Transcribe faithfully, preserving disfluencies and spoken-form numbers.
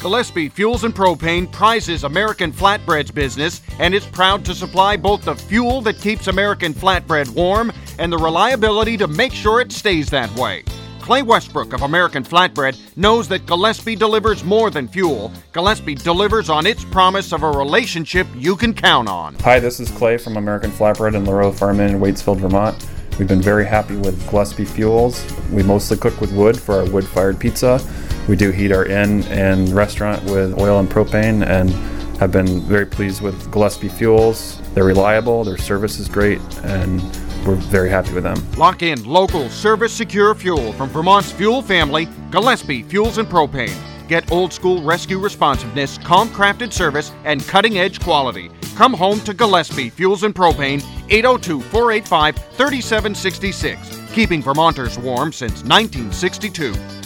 Gillespie Fuels and Propane prizes American Flatbread's business and is proud to supply both the fuel that keeps American Flatbread warm and the reliability to make sure it stays that way. Clay Westbrook of American Flatbread knows that Gillespie delivers more than fuel. Gillespie delivers on its promise of a relationship you can count on. Hi, this is Clay from American Flatbread in Laurel Farm Inn in Waitsfield, Vermont. We've been very happy with Gillespie Fuels. We mostly cook with wood for our wood-fired pizza. We do heat our inn and restaurant with oil and propane, and have been very pleased with Gillespie Fuels. They're reliable, their service is great, and we're very happy with them. Lock in local, service-secure fuel from Vermont's fuel family, Gillespie Fuels and Propane. Get old-school rescue responsiveness, calm-crafted service, and cutting-edge quality. Come home to Gillespie Fuels and Propane, eight oh two, four eight five, three seven six six. Keeping Vermonters warm since nineteen sixty-two.